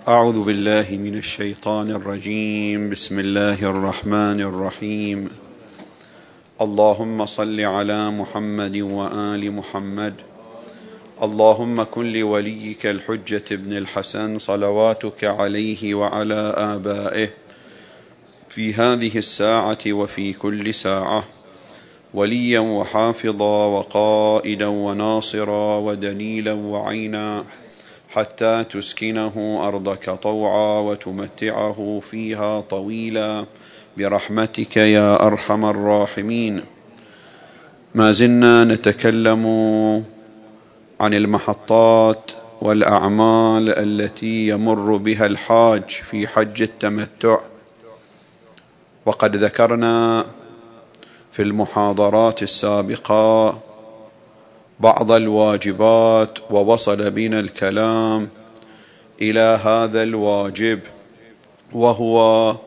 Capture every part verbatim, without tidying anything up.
أعوذ بالله من الشيطان الرجيم. بسم الله الرحمن الرحيم. اللهم صل على محمد وآل محمد. اللهم كن لوليك الحجة ابن الحسن صلواتك عليه وعلى آبائه في هذه الساعة وفي كل ساعة وليا وحافظا وقائدا وناصرا ودليلا وعينا، حتى تسكنه أرضك طوعا وتمتعه فيها طويلا برحمتك يا أرحم الراحمين. ما زلنا نتكلم عن المحطات والأعمال التي يمر بها الحاج في حج التمتع، وقد ذكرنا في المحاضرات السابقة بعض الواجبات، ووصل بنا الكلام إلى هذا الواجب، وهو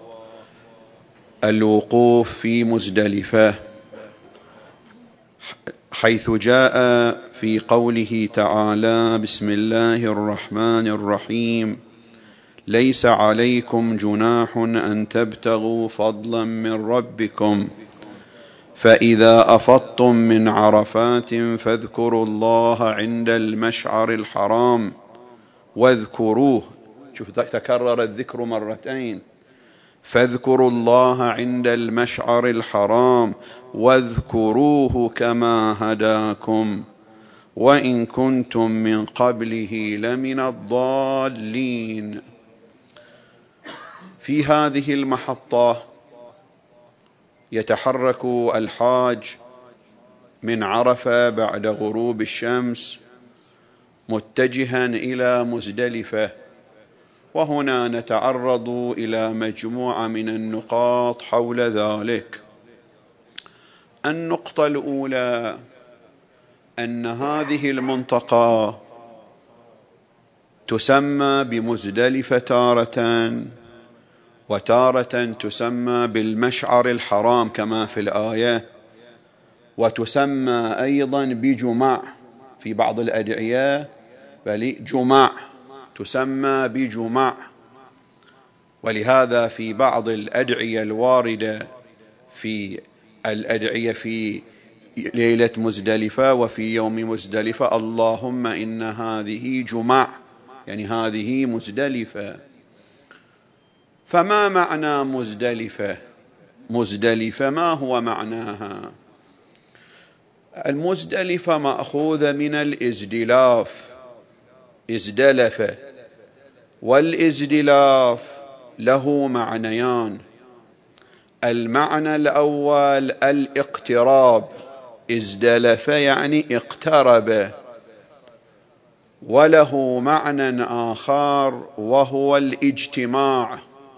الوقوف في مزدلفة، حيث جاء في قوله تعالى: بسم الله الرحمن الرحيم: ليس عليكم جناح أن تبتغوا فضلا من ربكم فإذا أفضتم من عرفات فاذكروا الله عند المشعر الحرام واذكروه. شوف، تكرر الذكر مرتين: فاذكروا الله عند المشعر الحرام واذكروه كما هداكم وإن كنتم من قبله لمن الضالين. في هذه المحطة يتحرك الحاج من عرفة بعد غروب الشمس متجها إلى مزدلفة، وهنا نتعرض إلى مجموعة من النقاط حول ذلك. النقطة الأولى أن هذه المنطقة تسمى بمزدلفة تارة، وتارة تسمى بالمشعر الحرام كما في الآية، وتسمى أيضا بجمع في بعض الأدعية، بل جمع تسمى بجمع. ولهذا في بعض الأدعية الواردة في الأدعية في ليلة مزدلفة وفي يوم مزدلفة: اللهم إن هذه جمع، يعني هذه مزدلفة. فما معنى مزدلفة؟ مزدلفة ما هو معناها؟ المزدلفة مأخوذة من الإزدلاف، ازدلف، والإزدلاف له معنيان: المعنى الأول الاقتراب، ازدلف يعني اقترب، وله معنى آخر وهو الاجتماع،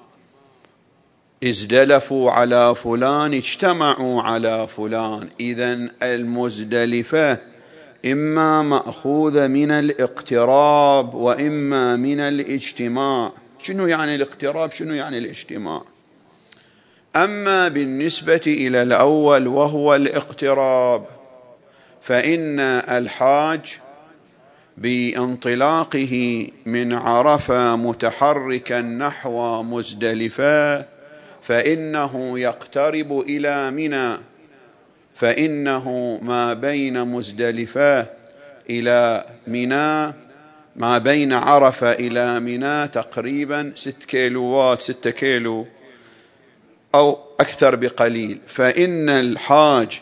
ازدلفوا على فلان اجتمعوا على فلان. إذن المزدلفة إما مأخوذة من الاقتراب وإما من الاجتماع. شنو يعني الاقتراب؟ شنو يعني الاجتماع؟ أما بالنسبة إلى الأول وهو الاقتراب، فإن الحاج بانطلاقه من عرفة متحركا نحو مزدلفة فإنه يقترب إلى منى، فإنه ما بين مزدلفة إلى منى، ما بين عرفة إلى منى تقريبا ست كيلوات، ستة كيلو أو أكثر بقليل. فإن الحاج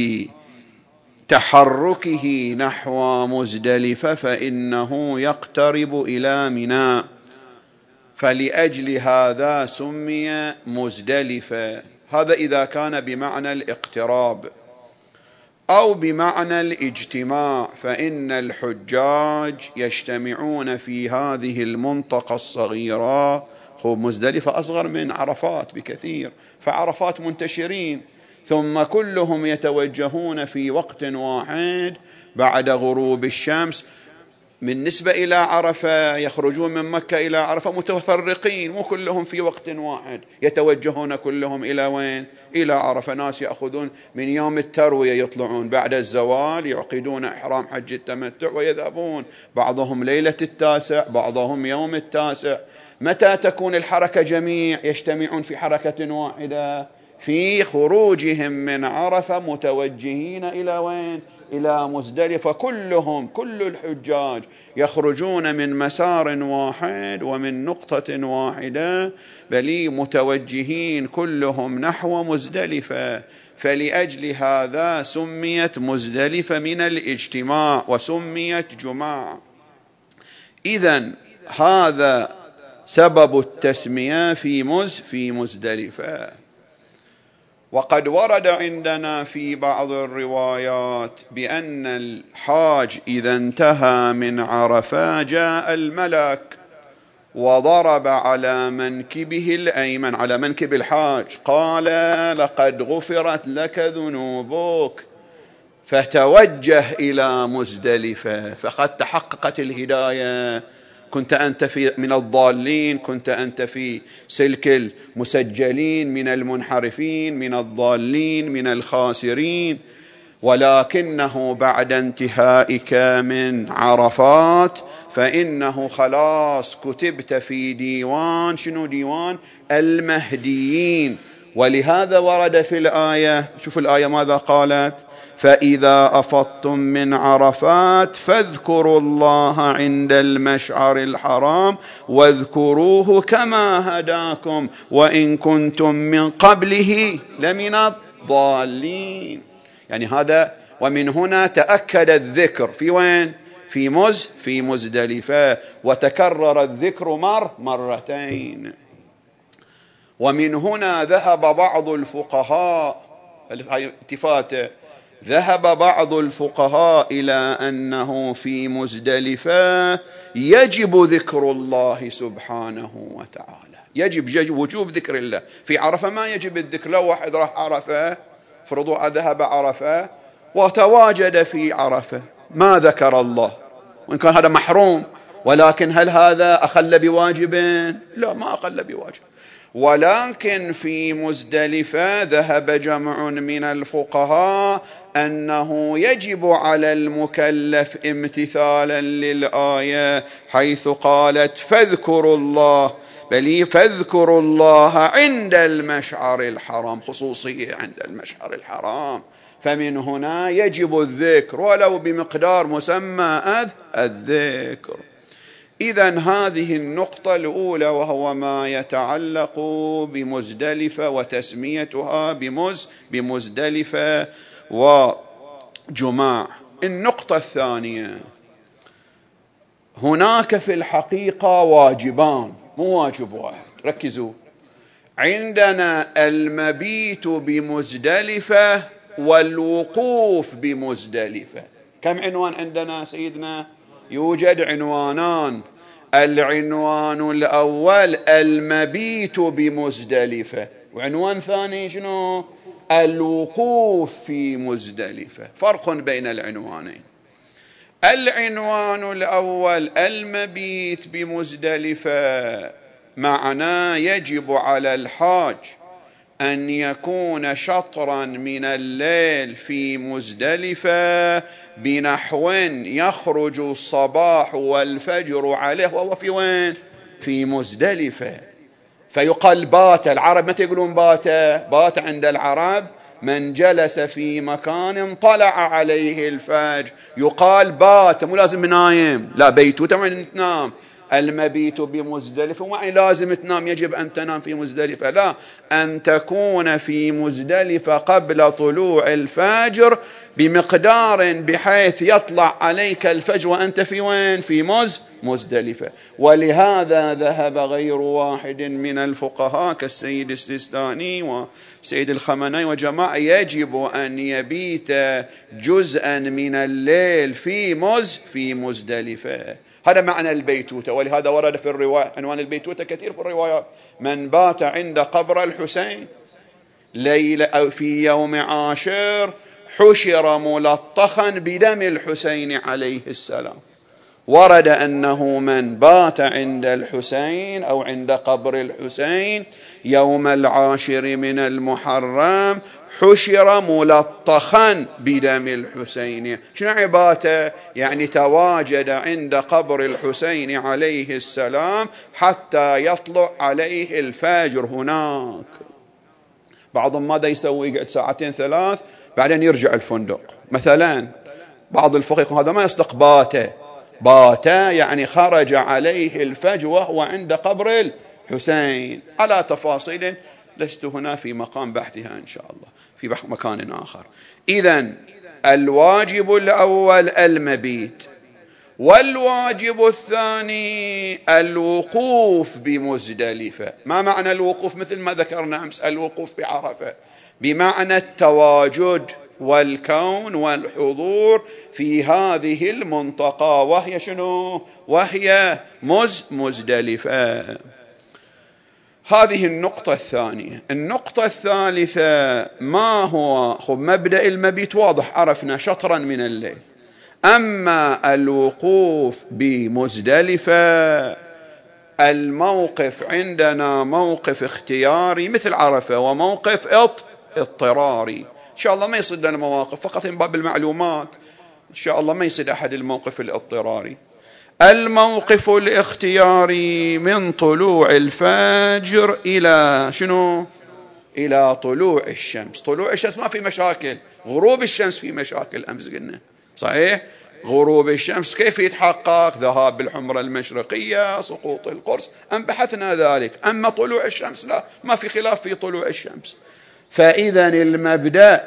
بتحركه نحو مزدلفة فإنه يقترب إلى منى، فلأجل هذا سمي مزدلفة. هذا إذا كان بمعنى الاقتراب. أو بمعنى الاجتماع، فإن الحجاج يجتمعون في هذه المنطقة الصغيرة. هو مزدلفة أصغر من عرفات بكثير، فعرفات منتشرين، ثم كلهم يتوجهون في وقت واحد بعد غروب الشمس. بالنسبة إلى عرفة يخرجون من مكة إلى عرفة متفرقين، مو كلهم في وقت واحد يتوجهون كلهم إلى وين؟ إلى عرفة. ناس يأخذون من يوم التروية يطلعون بعد الزوال يعقدون إحرام حج التمتع ويذهبون، بعضهم ليلة التاسع، بعضهم يوم التاسع. متى تكون الحركة جميع يجتمعون في حركة واحدة؟ في خروجهم من عرفة متوجهين إلى وين؟ إلى مزدلفة. كلهم كل الحجاج يخرجون من مسار واحد ومن نقطة واحدة، بل متوجهين كلهم نحو مزدلفة. فلأجل هذا سميت مزدلفة من الاجتماع وسميت جماع. إذن هذا سبب التسمية في مز في مزدلفة. وقد ورد عندنا في بعض الروايات بأن الحاج إذا انتهى من عرفة جاء الملك وضرب على منكبه الأيمن، على منكب الحاج، قال لقد غفرت لك ذنوبك، فتوجه إلى مزدلفة، فقد تحققت الهداية. كنت أنت في من الضالين، كنت أنت في سلك المسجلين من المنحرفين من الضالين من الخاسرين، ولكنه بعد انتهائك من عرفات فإنه خلاص كتبت في ديوان، شنو ديوان؟ المهديين. ولهذا ورد في الآية، شوف الآية ماذا قالت؟ فإذا أفضتم من عرفات فاذكروا الله عند المشعر الحرام واذكروه كما هداكم وإن كنتم من قبله لمن الضالين. يعني هذا، ومن هنا تأكد الذكر في وين؟ في مز في مزدلفة، وتكرر الذكر مر مرتين. ومن هنا ذهب بعض الفقهاء، التفاتة، ذهب بعض الفقهاء إلى أنه في مزدلفة يجب ذكر الله سبحانه وتعالى، يجب وجوب ذكر الله. في عرفة ما يجب الذكر. لو واحد راح عرفة، فرضوا ذهب عرفة وتواجد في عرفة ما ذكر الله، وإن كان هذا محروم، ولكن هل هذا أخل بواجب؟ لا، ما أخل بواجب. ولكن في مزدلفة ذهب جمع من الفقهاء أنه يجب على المكلف امتثالا للآية حيث قالت فاذكروا الله، بل فاذكروا الله عند المشعر الحرام، خصوصية عند المشعر الحرام. فمن هنا يجب الذكر ولو بمقدار مسمى الذكر. إذن هذه النقطة الأولى، وهو ما يتعلق بمزدلفة وتسميتها بمز بمزدلفة وجماع. النقطة الثانية، هناك في الحقيقة واجبان، مو واجب واحد، ركزوا. عندنا المبيت بمزدلفة والوقوف بمزدلفة. كم عنوان عندنا سيدنا؟ يوجد عنوانان. العنوان الأول المبيت بمزدلفة، وعنوان ثاني شنو؟ الوقوف في مزدلفة. فرق بين العنوانين. العنوان الأول المبيت بمزدلفة معناه يجب على الحاج أن يكون شطرا من الليل في مزدلفة بنحو يخرج الصباح والفجر عليه وهو في وين؟ في مزدلفة. فيقال بات. العرب متى يقولون بات؟ بات عند العرب من جلس في مكان طلع عليه الفجر، يقال بات، مو لازم نايم، لا، بيتوته من تنام. المبيت بمزدلفة وما لازم تنام، يجب أن تنام في مزدلفة، لا، أن تكون في مزدلفة قبل طلوع الفجر بمقدار بحيث يطلع عليك الفجر وأنت في وين؟ في مز مزدلفة. ولهذا ذهب غير واحد من الفقهاء كالسيد السيستاني وسيد الخمني وجماعة يجب أن يبيت جزءا من الليل في مز في مزدلفة. هذا معنى البيتوتة. ولهذا ورد في الرواية عنوان البيتوتة كثير في الروايات: من بات عند قبر الحسين ليلة أو في يوم عاشر حشر ملطخا بدم الحسين عليه السلام. ورد أنه من بات عند الحسين أو عند قبر الحسين يوم العاشر من المحرم حشر ملطخا بدم الحسين. شنو عباته؟ يعني تواجد عند قبر الحسين عليه السلام حتى يطلع عليه الفجر هناك. بعضهم ماذا يسوي؟ يقعد ساعتين ثلاث بعدين يرجع الفندق مثلا. بعض الفقهاء يقول هذا ما يصدق، باته باته يعني خرج عليه الفجر وهو عند قبر الحسين. على تفاصيل لست هنا في مقام بحثها إن شاء الله في مكان آخر. إذن الواجب الأول المبيت، والواجب الثاني الوقوف بمزدلفة. ما معنى الوقوف؟ مثل ما ذكرنا أمس، الوقوف بعرفة بمعنى التواجد والكون والحضور في هذه المنطقة، وهي شنو؟ وهي مز مزدلفة. هذه النقطة الثانية. النقطة الثالثة ما هو؟ خب مبدأ المبيت واضح، عرفنا شطرا من الليل. أما الوقوف بمزدلفة الموقف عندنا موقف اختياري مثل عرفة، وموقف اضطراري. إن شاء الله ما يصد المواقف، فقط من باب المعلومات. إن شاء الله ما يصد أحد الموقف الاضطراري. الموقف الاختياري من طلوع الفجر إلى شنو؟ إلى طلوع الشمس. طلوع الشمس ما في مشاكل، غروب الشمس في مشاكل أمس قلنا صحيح. غروب الشمس كيف يتحقق؟ ذهاب بالحمرة المشرقية، سقوط القرص، أم بحثنا ذلك. أما طلوع الشمس لا، ما في خلاف في طلوع الشمس. فإذا المبدأ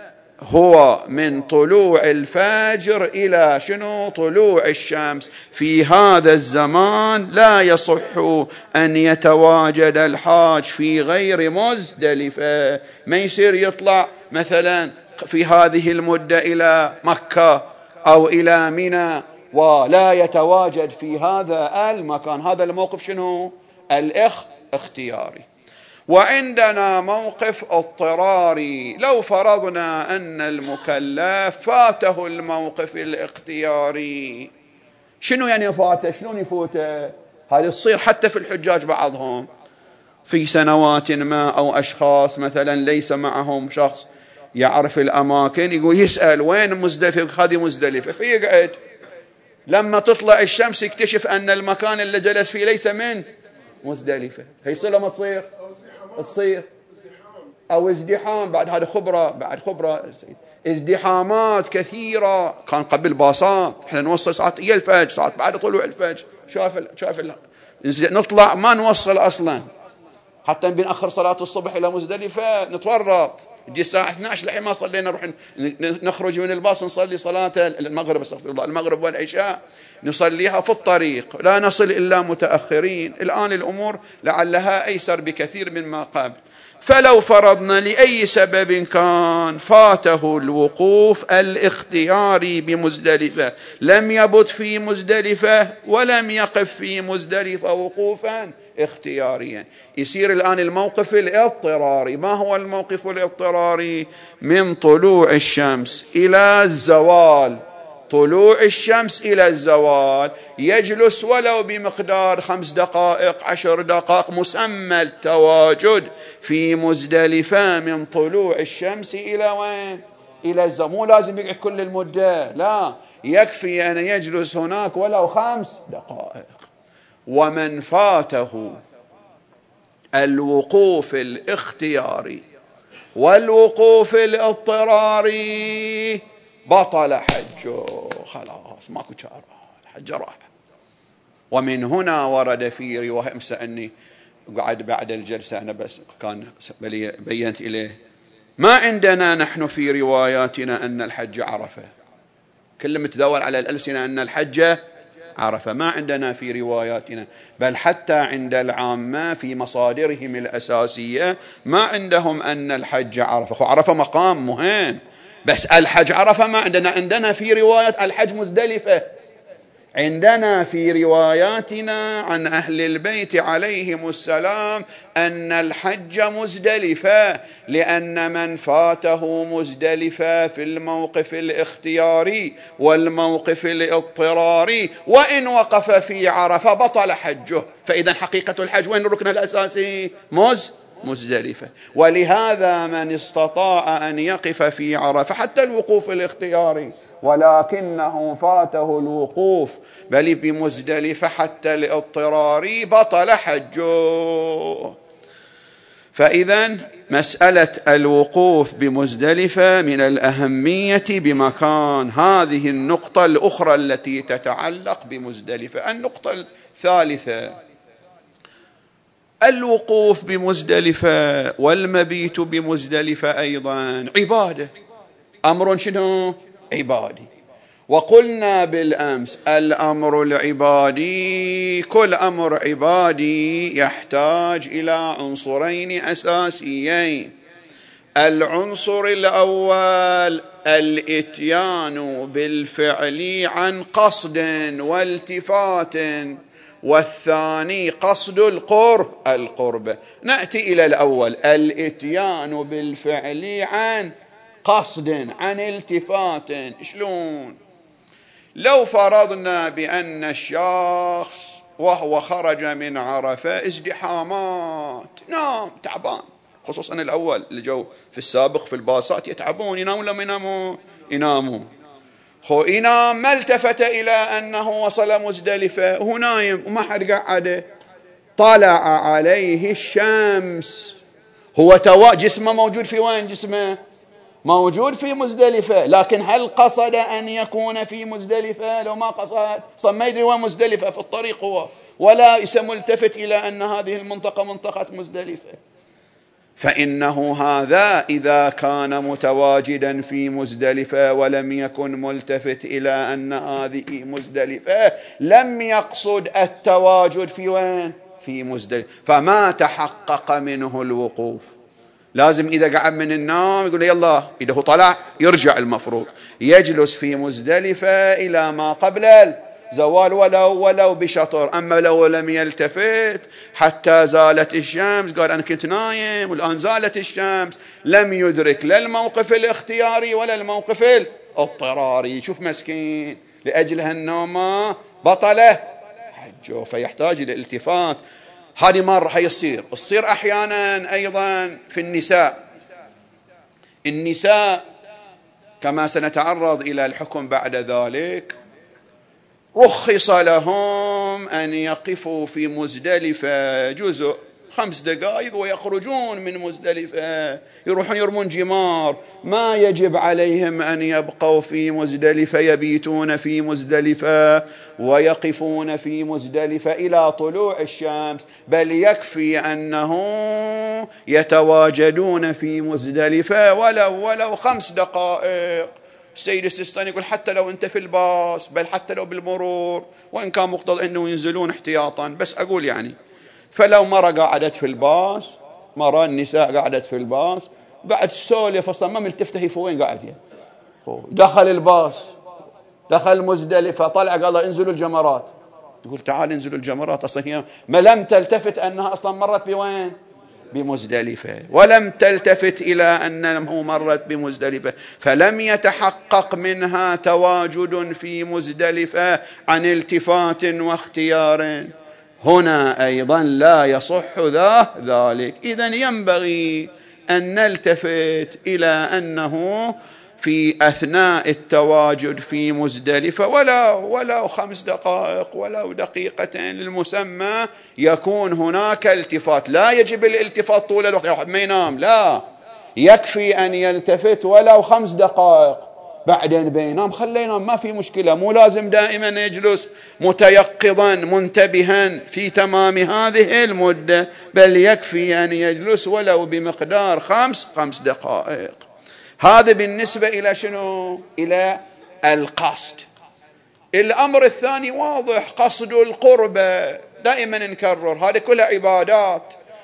هو من طلوع الفجر إلى شنو؟ طلوع الشمس. في هذا الزمان لا يصح أن يتواجد الحاج في غير مزدلفة. ما يصير يطلع مثلا في هذه المدة إلى مكة أو إلى منى ولا يتواجد في هذا المكان. هذا الموقف شنو؟ الإخ اختياري. وعندنا موقف اضطراري. لو فرضنا أن المكلف فاته الموقف الاختياري، شنو يعني فاته؟ شلون يفوته؟ هذه تصير حتى في الحجاج بعضهم في سنوات ما، أو أشخاص مثلا ليس معهم شخص يعرف الأماكن، يقول يسأل وين مزدلفة؟ هذه مزدلفة، فيقعد لما تطلع الشمس يكتشف أن المكان اللي جلس فيه ليس من مزدلفة. هي صلة ما تصير؟ تصير. أو ازدحام، بعد هذا خبرة، بعد خبرة ازدحامات كثيرة. كان قبل باصات، احنا نوصل ساعات إلى الفجر، ساعات بعد طلوع الفجر. شاف ال... شاف ال... نطلع ما نوصل أصلا، حتى بنأخر صلاة الصبح إلى مزدلفة نتورط، تجي الساعة اثنتي عشرة لحين ما صلينا نروح نخرج من الباص نصلي صلاة المغرب، استغفر الله، المغرب والعشاء نصليها في الطريق، لا نصل إلا متأخرين. الآن الأمور لعلها أيسر بكثير مما قبل. فلو فرضنا لأي سبب كان فاته الوقوف الاختياري بمزدلفة، لم يبت في مزدلفة ولم يقف في مزدلفة وقوفا اختياريا، يصير الآن الموقف الاضطراري. ما هو الموقف الاضطراري؟ من طلوع الشمس إلى الزوال. طلوع الشمس إلى الزوال يجلس ولو بمقدار خمس دقائق عشر دقائق، مسمى التواجد في مزدلفة من طلوع الشمس إلى وين؟ إلى الزوال. مو لازم يقعد كل المدة، لا، يكفي أن يجلس هناك ولو خمس دقائق. ومن فاته الوقوف الاختياري والوقوف الاضطراري بطل حجه، خلاص ماكو شارع، الحج راح. ومن هنا ورد في رواية، امس أني قعد بعد الجلسة أنا بس كان بينت إليه، ما عندنا نحن في رواياتنا أن الحج عرفة. كل متداول على الألسنة أن الحج عرفة، ما عندنا في رواياتنا، بل حتى عند العامة في مصادرهم الأساسية ما عندهم أن الحج عرفة. عرفة مقام مهم، بس الحج عرفة ما عندنا. عندنا في روايات الحج مزدلفة. عندنا في رواياتنا عن أهل البيت عليهم السلام أن الحج مزدلفة، لأن من فاته مزدلفة في الموقف الاختياري والموقف الاضطراري وإن وقف في عرفة بطل حجه. فإذا حقيقة الحج وين الركن الأساسي؟ مز مزدلفة. ولهذا من استطاع أن يقف في عرفة حتى الوقوف الاختياري ولكنه فاته الوقوف بل بمزدلفة حتى الاضطراري بطل حجه. فإذا مسألة الوقوف بمزدلفة من الأهمية بمكان. هذه النقطة الأخرى التي تتعلق بمزدلفة. النقطة الثالثة الوقوف بمزدلفة والمبيت بمزدلفة أيضا عبادة، أمر شنو؟ عبادي. وقلنا بالأمس الأمر العبادي كل أمر عبادي يحتاج إلى عنصرين أساسيين. العنصر الأول الإتيان بالفعل عن قصد والتفات، والثاني قصد القرب القرب. نأتي إلى الأول الإتيان بالفعل عن قصد عن التفات. شلون؟ لو فرضنا بأن الشخص وهو خرج من عرفة ازدحامات، نام تعبان، خصوصا الأول اللي جو في السابق في الباصات يتعبون، ينامون لما ينامون ينامون خو ينام ما التفت إلى أنه وصل مزدلفة وهو نايم وما حد قعده، طلع عليه الشمس، هو توا جسمه موجود في وين؟ جسمه موجود في مزدلفة، لكن هل قصد أن يكون في مزدلفة؟ لو ما قصد صار ما يدري وين مزدلفة، في الطريق هو ولا يسمى التفت إلى أن هذه المنطقة منطقة مزدلفة. فإنه هذا إذا كان متواجدا في مزدلفة ولم يكن ملتفت إلى أن هذه مزدلفة لم يقصد التواجد في وين؟ في مزدلفة، فما تحقق منه الوقوف. لازم إذا قعد من النوم يقول يلا، إذا هو طلع يرجع، المفروض يجلس في مزدلفة إلى ما قبل الزوال ولو ولو بشطر. أما لو لم يلتفت حتى زالت الشمس، قال أنا كنت نايم والآن زالت الشمس، لم يدرك لا الموقف الاختياري ولا الموقف الاضطراري. شوف مسكين، لأجل هالنوم بطله حجه، فيحتاج إلى الالتفات. هذه مرة هي الصير الصير أحيانا أيضا في النساء. النساء كما سنتعرض إلى الحكم بعد ذلك رخص لهم أن يقفوا في مزدلفة جزء خمس دقائق ويخرجون من مزدلفة، يروحون يرمون جمار، ما يجب عليهم أن يبقوا في مزدلفة يبيتون في مزدلفة ويقفون في مزدلفة إلى طلوع الشمس، بل يكفي أنه يتواجدون في مزدلفة ولو ولو خمس دقائق. السيد السيستاني يقول حتى لو أنت في الباص، بل حتى لو بالمرور، وإن كان مقتضى أنه ينزلون احتياطا، بس أقول يعني فلو مرة قاعدت في الباص، مرة النساء قاعدت في الباص قاعد تسولف أصلا ما ملتفته هي في وين قاعد، دخل الباص دخل مزدلفة طلع قال انزلوا الجمرات، تقول تعال انزلوا الجمرات، أصلا هي ما لم تلتفت أنها أصلا مرت بوين؟ بمزدلفة، ولم تلتفت إلى أنه مرت بمزدلفة، فلم يتحقق منها تواجد في مزدلفة عن التفات واختيار. هنا أيضا لا يصح ذلك. إذن ينبغي أن نلتفت إلى أنه في أثناء التواجد في مزدلفة ولو ولو خمس دقائق ولو دقيقتين للمسمى يكون هناك التفات. لا يجب الالتفات طول الوقت، ما ينام، لا، يكفي أن يلتفت ولو خمس دقائق، بعدين بينام خليه ينام، ما في مشكلة. مو لازم دائما يجلس متيقظا منتبها في تمام هذه المدة، بل يكفي أن يجلس ولو بمقدار خمس خمس دقائق. هذا بالنسبة إلى شنو؟ إلى القصد. الأمر الثاني واضح، قصد القربة، دائما نكرر هذه كلها عبادات.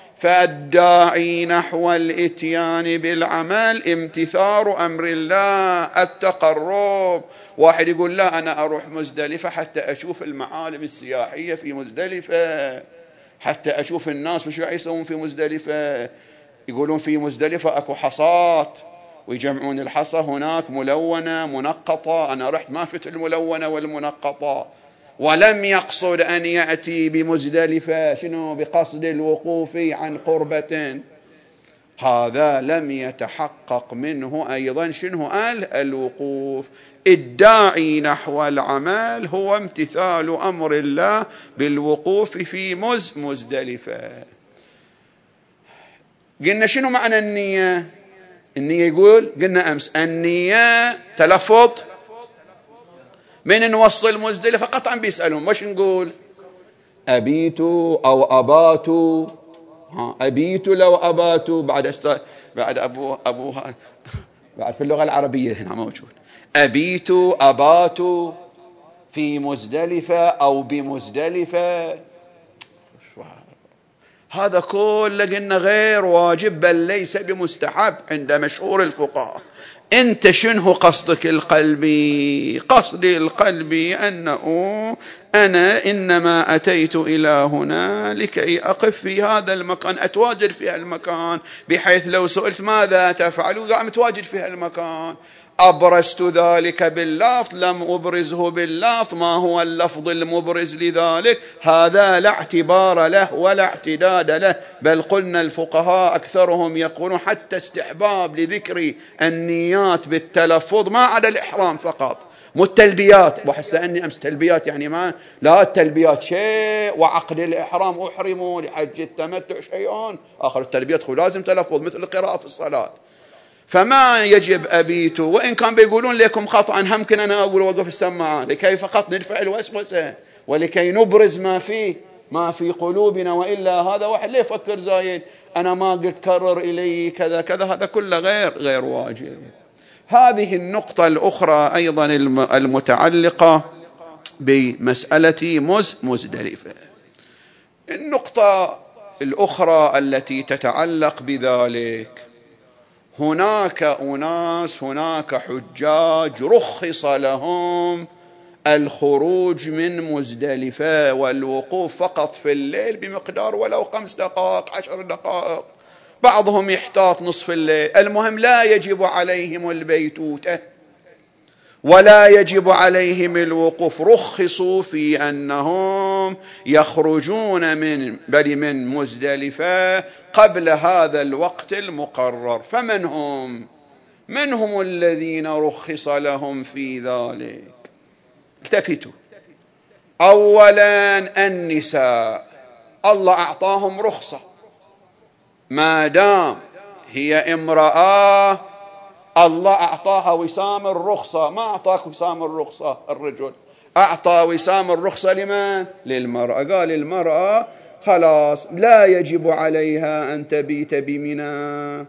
فالداعي نحو الإتيان بالعمل امتثال أمر الله، التقرب. واحد يقول لا أنا أروح مزدلفة حتى أشوف المعالم السياحية في مزدلفة، حتى أشوف الناس وش راح يسوون في مزدلفة. يقولون في مزدلفة أكو حصات ويجمعون الحصى هناك ملونة منقطة، أنا رحت ما شفت الملونة والمنقطة. ولم يقصد أن يأتي بمزدلفة شنو؟ بقصد الوقوف عن قربة. هذا لم يتحقق منه أيضا شنو قال؟ الوقوف. الداعي نحو العمل هو امتثال أمر الله بالوقوف في مز مزدلفة. قلنا شنو معنى النية؟ النية يقول قلنا أمس النية تلفظ. من نوصل مزدلفة قطعا بيسألون وش نقول؟ أبيت أو أبات. ها أبيت لو أبات بعد أست... بعد أبو أبوها بعد في اللغة العربية هنا موجود. أبيت أبات في مزدلفة أو بمزدلفة. هذا كله قلنا غير واجب بل ليس بمستحب عند مشهور الفقهاء. أنت شنو قصدك القلبي؟ قصدي القلبي أنه أنا إنما أتيت إلى هنا لكي أقف في هذا المكان، أتواجد في المكان، بحيث لو سئلت ماذا تفعل قام متواجد في المكان. أبرزت ذلك باللفظ لم أبرزه باللفظ. ما هو اللفظ المبرز لذلك؟ هذا لا اعتبار له ولا اعتداد له، بل قلنا الفقهاء أكثرهم يقولون حتى استحباب لذكر النيات بالتلفظ ما عدا الإحرام فقط، مو التلبيات. وحسا أني أمس تلبيات يعني ما لا التلبيات شيء وعقد الإحرام أحرموا لحج التمتع شيء آخر. التلبيات هو لازم تلفظ مثل القراءة في الصلاة. فما يجب أبيت، وإن كان بيقولون لكم قطعا همكن أنا أقول وقف السماعة لكي فقط ندفع الوسوسة ولكي نبرز ما فيه ما في قلوبنا، وإلا هذا واحد ليه يفكر زايد أنا ما قلت كرر إلي كذا كذا، هذا كله غير غير واجب. هذه النقطة الأخرى أيضا المتعلقة بمسألة مز مزدلفة. النقطة الأخرى التي تتعلق بذلك، هناك أناس هناك حجاج رخص لهم الخروج من مزدلفة والوقوف فقط في الليل بمقدار ولو خمس دقائق عشر دقائق، بعضهم يحتاط نصف الليل. المهم لا يجب عليهم البيتوتة ولا يجب عليهم الوقوف. رخصوا في أنهم يخرجون من بل من مزدلفة قبل هذا الوقت المقرر. فمن هم؟ من هم الذين رخص لهم في ذلك؟ التفتوا. أولا النساء، الله أعطاهم رخصة ما دام هي امرأة، الله أعطاها وسام الرخصة. ما أعطاك وسام الرخصة الرجل، أعطى وسام الرخصة لمن؟ للمرأة. قال المرأة خلاص لا يجب عليها أن تبيت بمنى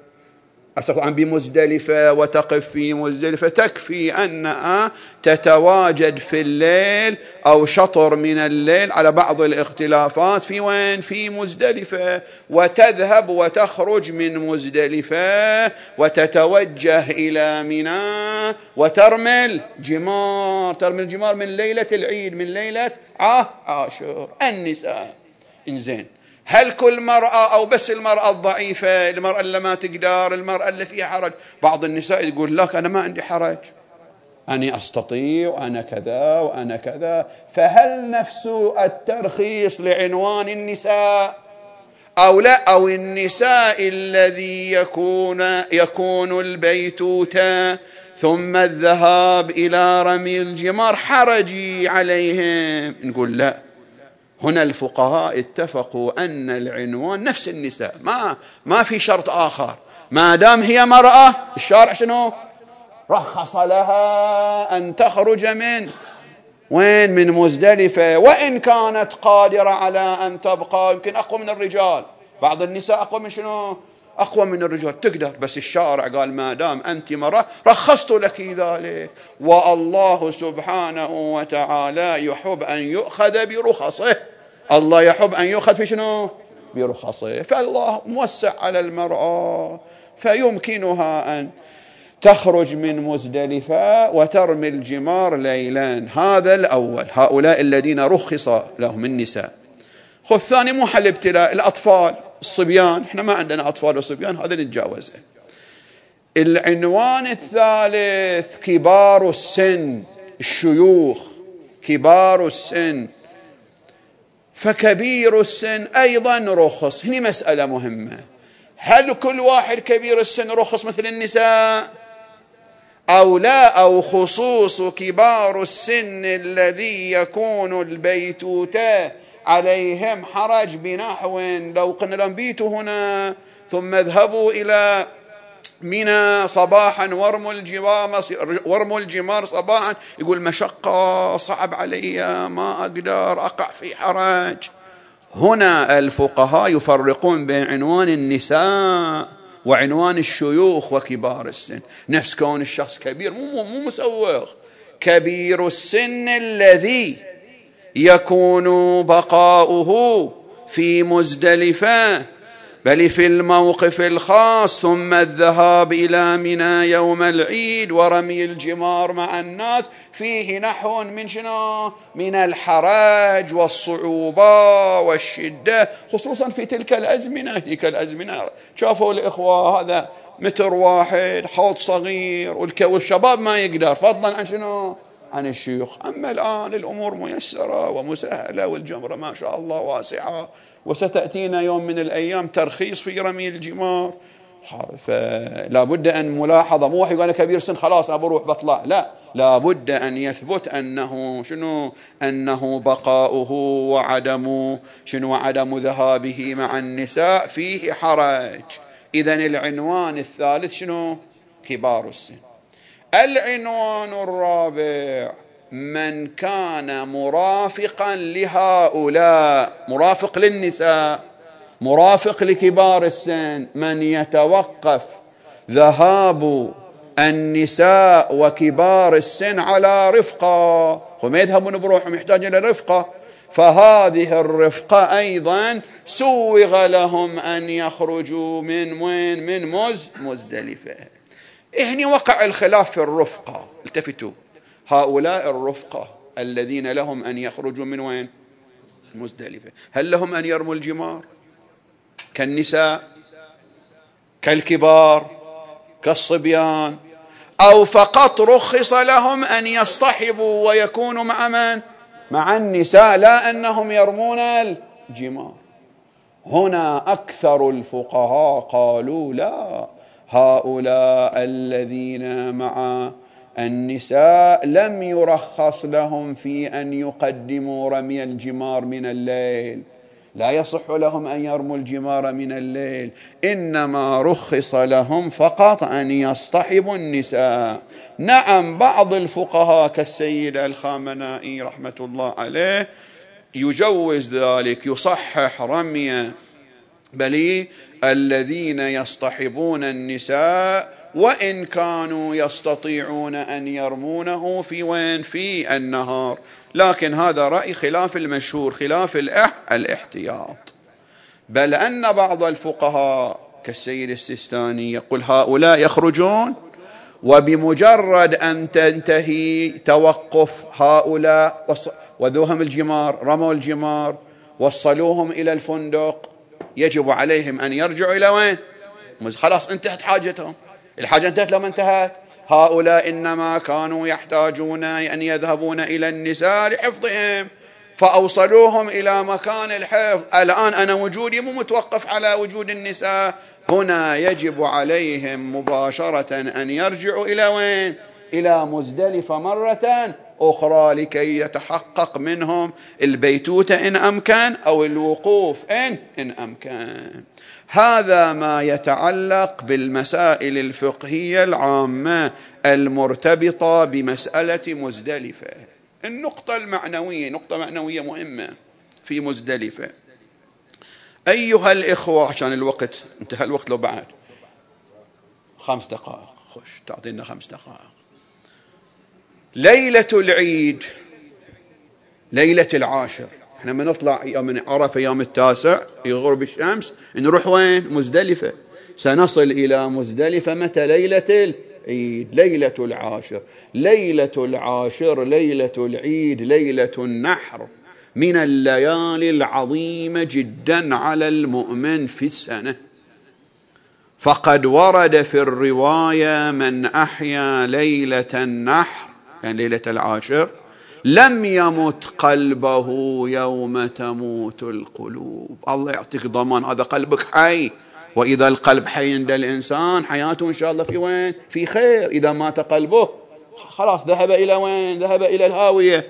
عن بمزدلفة وتقف في مزدلفة، تكفي أنها تتواجد في الليل أو شطر من الليل على بعض الاختلافات في وين؟ في مزدلفة، وتذهب وتخرج من مزدلفة وتتوجه إلى منى وترمي الجمار. ترمي الجمار من ليلة العيد، من ليلة عاشور. النساء إنزين، هل كل مرأة أو بس المرأة الضعيفة، المرأة اللي ما تقدر، المرأة اللي فيها حرج؟ بعض النساء يقول لك أنا ما عندي حرج، أنا أستطيع وأنا كذا وأنا كذا. فهل نفس الترخيص لعنوان النساء أو لا؟ أو النساء الذي يكون يكون البيتوتة ثم الذهاب إلى رمي الجمار حرجي عليهم؟ نقول لا، هنا الفقهاء اتفقوا أن العنوان نفس النساء، ما ما في شرط آخر. ما دام هي مرأة الشارع شنو؟ رخص لها أن تخرج من وين؟ من مزدلفة، وإن كانت قادرة على أن تبقى يمكن أقوى من الرجال. بعض النساء أقوى من شنو؟ أقوى من الرجال، تقدر. بس الشارع قال ما دام أنت مرأة رخصت لك ذلك. والله سبحانه وتعالى يحب أن يؤخذ برخصه، الله يحب أن يؤخذ في شنو؟ برخصه. فالله موسع على المرأة فيمكنها أن تخرج من مزدلفة وترمي الجمار ليلا. هذا الأول، هؤلاء الذين رخص لهم النساء. خذ ثاني مو حل ابتلاء، الأطفال الصبيان، احنا ما عندنا أطفال وصبيان، هذا نتجاوزه. العنوان الثالث كبار السن، الشيوخ كبار السن. فكبير السن أيضا رخص. هنا مسألة مهمة، هل كل واحد كبير السن رخص مثل النساء أو لا؟ أو خصوص كبار السن الذي يكون البيتوتة عليهم حرج، بنحو لو قلنا لهم بيتوا هنا ثم اذهبوا إلى منى صباحا وارموا الجمار وارموا الجمار صباحا، يقول مشقة، صعب علي، ما أقدر، أقع في حرج. هنا الفقهاء يفرقون بين عنوان النساء وعنوان الشيوخ وكبار السن. نفس كون الشخص كبير، مو مو مسوغ، كبير السن الذي يكون بقاؤه في مزدلفة بل في الموقف الخاص، ثم الذهاب إلى منى يوم العيد ورمي الجمار مع الناس، فيه نحو من شنو؟ من الحرج والصعوبة والشدة، خصوصا في تلك الأزمنة. تلك الأزمنة شافوا الإخوة هذا متر واحد، حوض صغير، والشباب ما يقدر، فضلا عن شنو؟ عن الشيوخ. أما الآن الأمور ميسرة ومسهلة والجمرة ما شاء الله واسعة، وستأتينا يوم من الأيام ترخيص في رمي الجمار. فلا بد أن ملاحظة، مو واحد يقول أنا كبير سن خلاص أبروح بطلع، لا، لا بد أن يثبت أنه شنو؟ أنه بقاؤه وعدم شنو؟ وعدم ذهابه مع النساء فيه حرج. إذن العنوان الثالث شنو؟ كبار السن. العنوان الرابع من كان مرافقا لهؤلاء، مرافق للنساء، مرافق لكبار السن، من يتوقف ذهاب النساء وكبار السن على رفقة، هم يذهبون بروحهم، يحتاج إلى رفقة، فهذه الرفقة أيضا سوغ لهم أن يخرجوا من وين؟ من مز مزدلفة. هنا وقع الخلاف في الرفقة. التفتوا، هؤلاء الرفقة الذين لهم أن يخرجوا من وين؟ مزدلفة، هل لهم أن يرموا الجمار كالنساء كالكبار كالصبيان، أو فقط رخص لهم أن يصطحبوا ويكونوا مع من؟ مع النساء، لا أنهم يرمون الجمار؟ هنا أكثر الفقهاء قالوا لا، هؤلاء الذين مع النساء لم يرخص لهم في أن يقدموا رمي الجمار من الليل، لا يصح لهم أن يرموا الجمار من الليل، إنما رخص لهم فقط أن يصطحبوا النساء. نعم، بعض الفقهاء كالسيد الخامنائي رحمة الله عليه يجوز ذلك، يصحح رمي بل الذين يصطحبون النساء وإن كانوا يستطيعون أن يرمونه في وين؟ في النهار، لكن هذا رأي خلاف المشهور، خلاف الاحتياط. بل أن بعض الفقهاء كالسيد السيستاني يقول هؤلاء يخرجون، وبمجرد أن تنتهي توقف هؤلاء وذوهم الجمار، رموا الجمار، وصلوهم إلى الفندق، يجب عليهم أن يرجعوا إلى وين؟ خلاص انتهت حاجتهم، الحاجة انتهت لما انتهت. هؤلاء إنما كانوا يحتاجون أن يذهبون إلى النساء لحفظهم، فأوصلوهم إلى مكان الحفظ. الآن أنا وجودي مو متوقف على وجود النساء، هنا يجب عليهم مباشرة أن يرجعوا إلى وين؟ إلى مزدلفة مرة أخرى، لكي يتحقق منهم البيتوتة إن أمكن، أو الوقوف إن إن أمكن. هذا ما يتعلق بالمسائل الفقهية العامة المرتبطة بمسألة مزدلفة. النقطة المعنوية، نقطة معنوية مهمة في مزدلفة. أيها الإخوة، عشان الوقت انتهى الوقت، لو بعد خمس دقائق، خش تعطينا خمس دقائق. ليلة العيد، ليلة العاشر، احنا من نطلع يوم عرفة يوم التاسع يغرب الشمس، نروح وين؟ مزدلفة. سنصل إلى مزدلفة متى؟ ليلة العيد، ليلة العاشر. ليلة العاشر ليلة العيد، ليلة النحر، من الليالي العظيمة جدا على المؤمن في السنة. فقد ورد في الرواية من أحيا ليلة النحر، يعني ليلة العاشر، لم يمت قلبه يوم تموت القلوب. الله يعطيك ضمان هذا قلبك حي، وإذا القلب حي عند الإنسان حياته إن شاء الله في وين؟ في خير. إذا مات قلبه خلاص ذهب إلى وين؟ ذهب إلى الهاوية.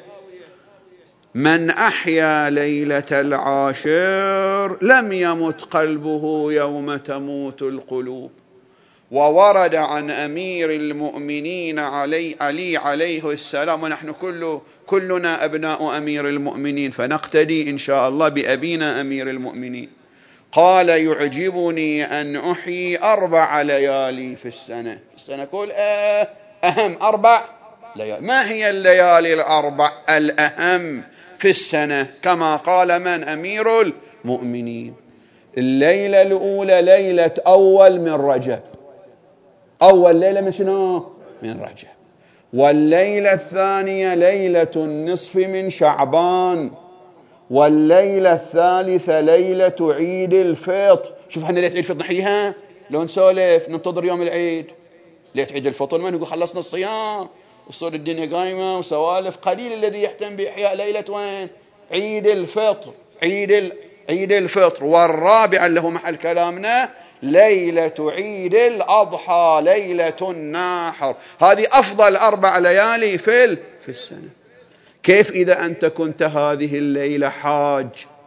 من أحيا ليلة العاشر لم يمت قلبه يوم تموت القلوب. وورد عن أمير المؤمنين علي, علي عليه السلام، ونحن كل كلنا أبناء أمير المؤمنين فنقتدي إن شاء الله بأبينا أمير المؤمنين، قال: يعجبني أن أحيي أربع ليالي في السنة. في السنة كل أهم أربع ليالي. ما هي الليالي الأربع الأهم في السنة؟ كما قال من؟ أمير المؤمنين. الليلة الأولى ليلة أول من رجب. أول ليلة من شنو؟ من رجب. والليلة الثانية ليلة النصف من شعبان. والليلة الثالثة ليلة عيد الفطر. شوف احنا ليلة عيد الفطر نحييها لو نسولف ننتظر يوم العيد. ليلة عيد الفطر ما نقول خلصنا الصيام وصور الدنيا قايمة وسوالف. قليل الذي يهتم بإحياء ليلة وين؟ عيد الفطر. عيد ال... عيد الفطر. والرابعة اللي هو محل كلامنا ليلة عيد الأضحى، ليلة النحر. هذه أفضل أربع ليالي في في السنة. كيف إذا أنت كنت هذه الليلة حاج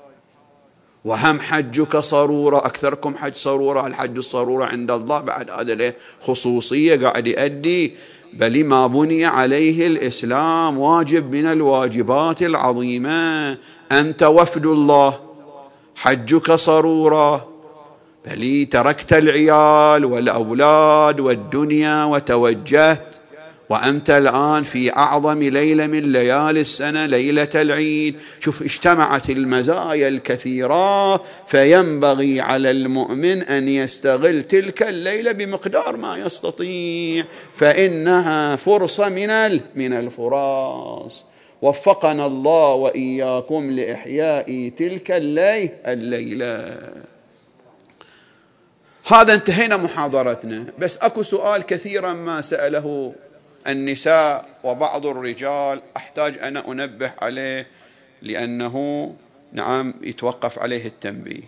وهم حجك صرورة؟ أكثركم حج صرورة. الحج الصرورة عند الله بعد هذا خصوصية قاعد يؤدي بل ما بني عليه الإسلام، واجب من الواجبات العظيمة. أنت وفد الله، حجك صرورة، بل تركت العيال والأولاد والدنيا وتوجهت، وأنت الآن في أعظم ليلة من ليالي السنة، ليلة العيد. شوف اجتمعت المزايا الكثيرة، فينبغي على المؤمن أن يستغل تلك الليلة بمقدار ما يستطيع، فإنها فرصة من من الفرص. وفقنا الله وإياكم لإحياء تلك الليلة. هذا انتهينا محاضرتنا. بس أكو سؤال كثيرا ما سأله النساء وبعض الرجال أحتاج أنا أنبه عليه، لأنه نعم يتوقف عليه التنبيه.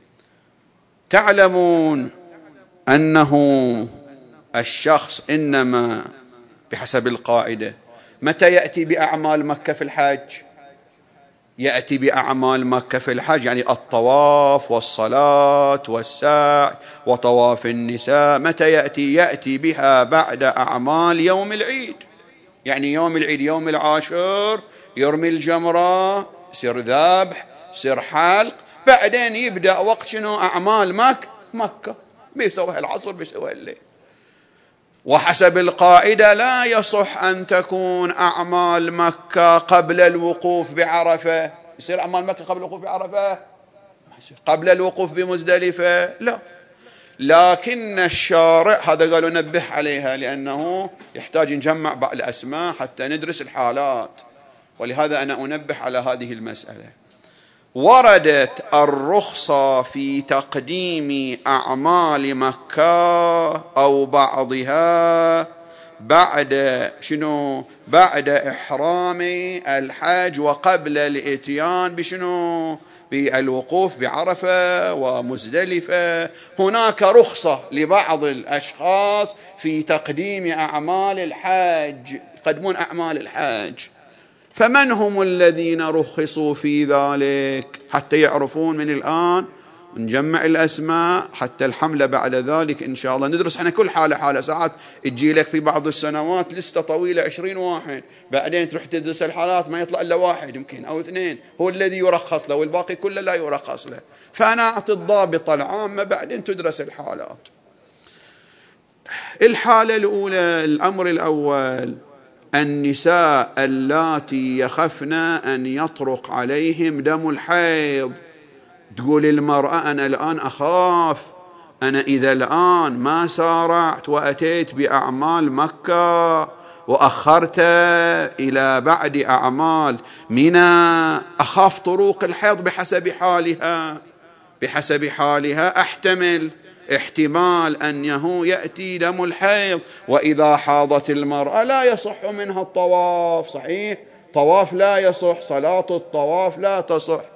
تعلمون أنه الشخص إنما بحسب القاعدة متى يأتي بأعمال مكة في الحج؟ يأتي بأعمال مكة في الحج يعني الطواف والصلاة والسعي وطواف النساء. متى يأتي؟ يأتي بها بعد أعمال يوم العيد. يعني يوم العيد يوم العاشر يرمي الجمرة، يصير ذبح، يصير حلق، بعدين يبدأ وقت شنو؟ أعمال مكة مكة بيسويها العصر بيسويها الليل. وحسب القاعدة لا يصح أن تكون أعمال مكة قبل الوقوف بعرفة. يصير أعمال مكة قبل الوقوف بعرفة؟ قبل الوقوف بمزدلفة؟ لا. لكن الشارع هذا قالوا نبه عليها، لأنه يحتاج نجمع بعض الأسماء حتى ندرس الحالات، ولهذا أنا أنبه على هذه المسألة. وردت الرخصة في تقديم أعمال مكة أو بعضها بعد شنو؟ بعد إحرام الحج وقبل الإتيان بشنو؟ بالوقوف بعرفة ومزدلفة. هناك رخصة لبعض الأشخاص في تقديم أعمال الحج، يقدمون أعمال الحج. فمن هم الذين رخصوا في ذلك؟ حتى يعرفون من الآن نجمع الأسماء حتى الحملة بعد ذلك إن شاء الله ندرس احنا كل حالة حالة. ساعات تجي لك في بعض السنوات لستة طويلة عشرين واحد، بعدين تروح تدرس الحالات ما يطلع إلا واحد يمكن أو اثنين هو الذي يرخص له، والباقي كله لا يرخص له. فأنا أعطي الضابط العامة بعدين تدرس الحالات. الحالة الأولى، الأمر الأول، النساء اللاتي يخفن أن يطرق عليهم دم الحيض. تقول المرأة أنا الآن أخاف، أنا إذا الآن ما سارعت وأتيت بأعمال مكة وأخرت إلى بعد أعمال منى أخاف طروق الحيض بحسب حالها. بحسب حالها أحتمل احتمال أنه يأتي دم الحيض، وإذا حاضت المرأة لا يصح منها الطواف. صحيح، طواف لا يصح، صلاة الطواف لا تصح.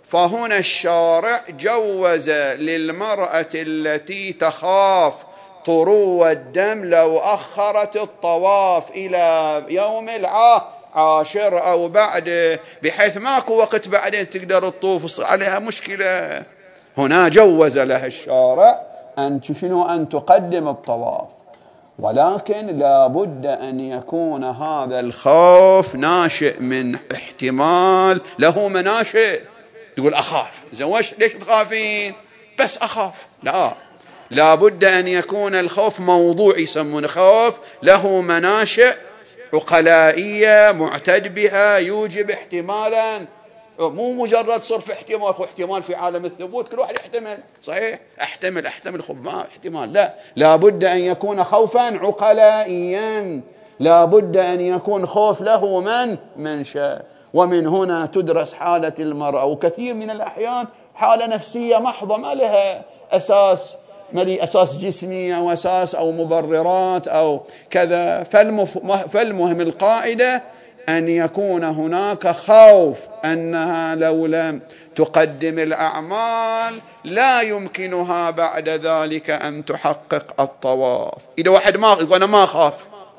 فهنا الشارع جوز للمرأة التي تخاف طرو الدم لو أخرت الطواف إلى يوم العاشر أو بعده، بحيث ماكو وقت بعدين تقدر تطوف وصار عليها مشكلة. هنا جوز لها الشارع أن شنو أن تقدم الطواف، ولكن لا بد أن يكون هذا الخوف ناشئ من احتمال له مناشئ. تقول أخاف، زين ليش تخافين؟ بس أخاف. لا، لا بد أن يكون الخوف موضوعي، يسمونه خوف له مناشئ عقلائية معتد بها، يوجب احتمالا، مو مجرد صرف احتمال. احتمال في عالم الثبوت كل واحد يحتمل، صحيح احتمل احتمل خب ما احتمال، لا، لا بد أن يكون خوفا عقلائيا، لا بد أن يكون خوف له من منشأ. ومن هنا تدرس حالة المرأة، وكثير من الأحيان حالة نفسية محضة ما لها أساس ملي أساس جسمي أو أساس أو مبررات أو كذا. فالمهم القاعدة أن يكون هناك خوف أنها لو لم تقدم الأعمال لا يمكنها بعد ذلك أن تحقق الطواف. إذا واحد ما يقول أنا ما خاف،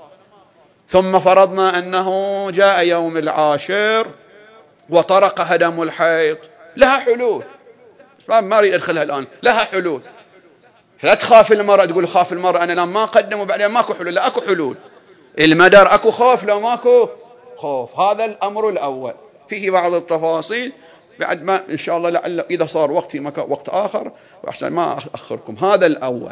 ثم فرضنا أنه جاء يوم العاشر وطرقها دم الحيض، لها حلول، ما أريد أدخلها الآن، لها حلول. فلا تخاف المرأة تقول خاف المرأة أنا لما ما أقدم وبعدين ماكو حلول، لا أكو حلول. المدار أكو خوف لو ماكو خوف. هذا الأمر الأول، فيه بعض التفاصيل بعد ما إن شاء الله لعل إذا صار وقت في مكان وقت آخر وعشان ما أخركم. هذا الأول.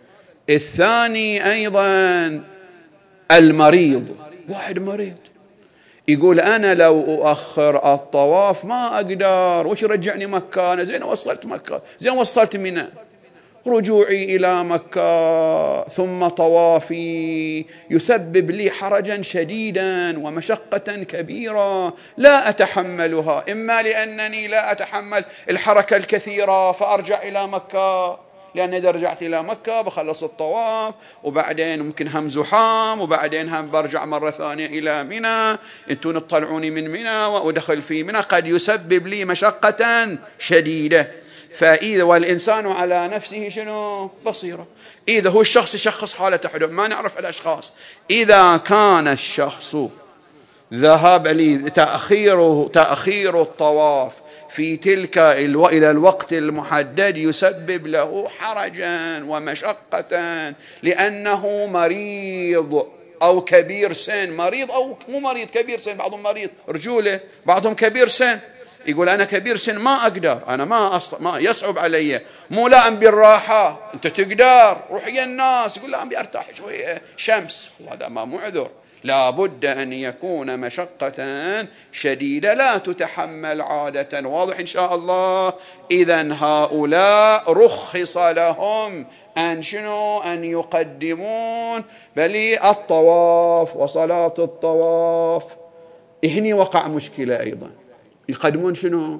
الثاني أيضا المريض، واحد مريض يقول أنا لو أؤخر الطواف ما أقدر، وش رجعني مكة، أنا زين وصلت مكة، زين وصلت منى، رجوعي إلى مكة ثم طوافي يسبب لي حرجا شديدا ومشقة كبيرة لا أتحملها، إما لأنني لا أتحمل الحركة الكثيرة فأرجع إلى مكة، لأن إذا رجعت إلى مكة بخلص الطواف وبعدين ممكن هم زحام وبعدين هم برجع مرة ثانية إلى منى، أنتم تطلعوني من منى وأدخل في منى، قد يسبب لي مشقة شديدة. فإذا والإنسان على نفسه شنو بصيرة، إذا هو الشخص يشخص حالة حدث، ما نعرف الأشخاص. إذا كان الشخص ذهب لي تأخير تأخير الطواف في تلك الو... إلى الوقت المحدد يسبب له حرجا ومشقة لأنه مريض أو كبير سن، مريض أو مو مريض كبير سن، بعضهم مريض رجولة بعضهم كبير سن، يقول أنا كبير سن ما أقدر، أنا ما أصلا ما يصعب علي، مو لا أنبي الراحة، أنت تقدر روح يا الناس، يقول لا أنبي أرتاح شوية شمس، هذا ما مو عذر. لا بد أن يكون مشقة شديدة لا تتحمل عادة. واضح إن شاء الله؟ إذن هؤلاء رخص لهم أن شنو أن يقدمون بل الطواف وصلاة الطواف. هني وقع مشكلة أيضا، يقدمون شنو؟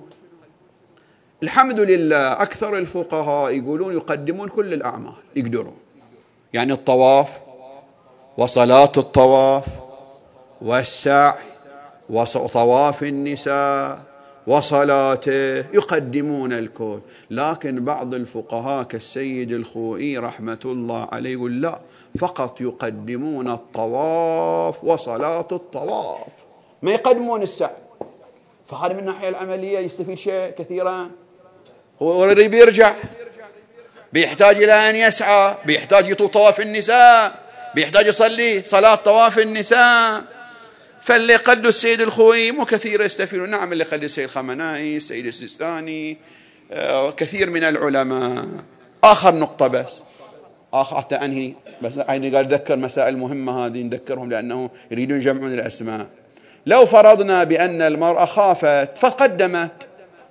الحمد لله أكثر الفقهاء يقولون يقدمون كل الأعمال يقدرون، يعني الطواف وصلاة الطواف والسعي وطواف النساء وصلاته يقدمون الكل. لكن بعض الفقهاء كالسيد الخوئي رحمة الله عليه يقول لا، فقط يقدمون الطواف وصلاة الطواف، ما يقدمون السعي. فهذا من الناحية العملية يستفيد شيء كثيرا، هو يريد يرجع بيحتاج إلى أن يسعى، بيحتاج يطوف طواف النساء، بيحتاج يصلي صلاة طواف النساء. فاللي قد السيد الخوئي مو كثير يستفيدون، نعم اللي قد السيد الخمنائي السيد السيستاني كثير من العلماء. آخر نقطة بس آخر حتى أنهي، بس أنا قال ذكر مسائل مهمة هذه نذكرهم لأنه يريدون يجمعون الأسماء. لو فرضنا بأن المرأة خافت فقدمت،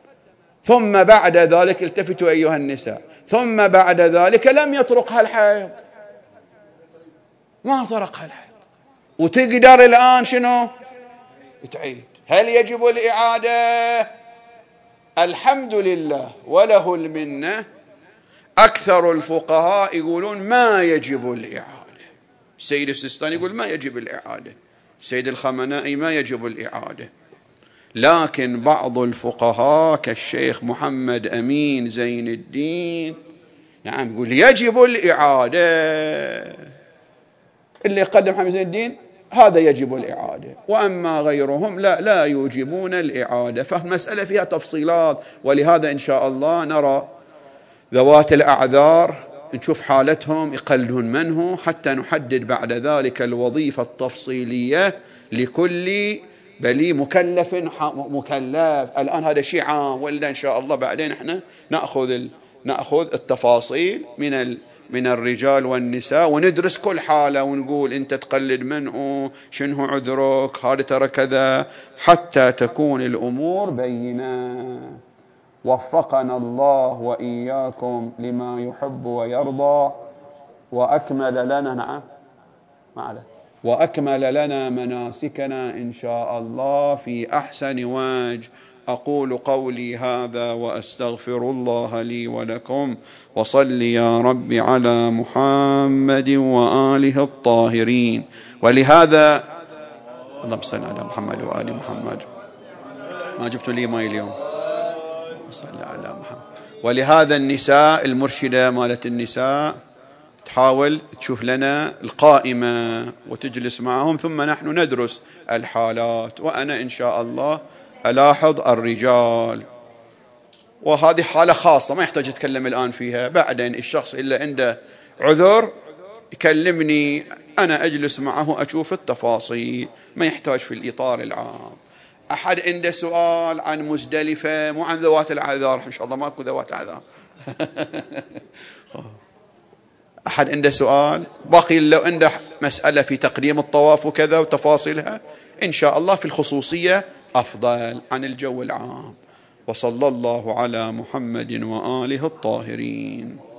ثم بعد ذلك التفتوا أيها النساء، ثم بعد ذلك لم يطرقها الحيض، ما طرقها الحيض، وتقدر الآن شنو تعيد، هل يجب الإعادة؟ الحمد لله وله المنة، أكثر الفقهاء يقولون ما يجب الإعادة. السيد السيستاني يقول ما يجب الإعادة، السيد الخمنائي ما يجب الإعادة. لكن بعض الفقهاء كالشيخ محمد أمين زين الدين نعم يقول يجب الإعادة. اللي قدم محمد زين الدين هذا يجب الإعادة، وأما غيرهم لا لا يوجبون الإعادة. فالمسألة فيها تفصيلات، ولهذا إن شاء الله نرى ذوات الأعذار نشوف حالتهم يقلدون منه حتى نحدد بعد ذلك الوظيفة التفصيلية لكل بلي مكلف مكلف. الآن هذا شيء عام، وإلا إن شاء الله بعدين احنا نأخذ ال... نأخذ التفاصيل من ال... من الرجال والنساء وندرس كل حالة ونقول أنت تقلد منه، شنو عذرك، هذا ترى كذا، حتى تكون الأمور بينة. وفقنا الله وإياكم لما يحب ويرضى، وأكمل لنا نعم معنا وأكمل لنا مناسكنا إن شاء الله في أحسن وجه. أقول قولي هذا وأستغفر الله لي ولكم، وصل يا رب على محمد وآله الطاهرين. ولهذا اللهم صل على محمد وآل محمد. ما جبت لي ماي اليوم، صل على محمد. ولهذا النساء المرشدة مالت النساء تحاول تشوف لنا القائمة وتجلس معهم، ثم نحن ندرس الحالات، وأنا إن شاء الله ألاحظ الرجال. وهذه حالة خاصة ما يحتاج أتكلم الآن فيها، بعدين الشخص إلا عنده عذر يكلمني، أنا أجلس معه أشوف التفاصيل، ما يحتاج في الإطار العام. أحد عنده سؤال عن مزدلفة، مو عن ذوات الأعذار، إن شاء الله ماكو ذوات أعذار. أحد عنده سؤال باقي، لو عنده مسألة في تقديم الطواف وكذا وتفاصيلها إن شاء الله في الخصوصية أفضل عن الجو العام. وصلى الله على محمد وآله الطاهرين.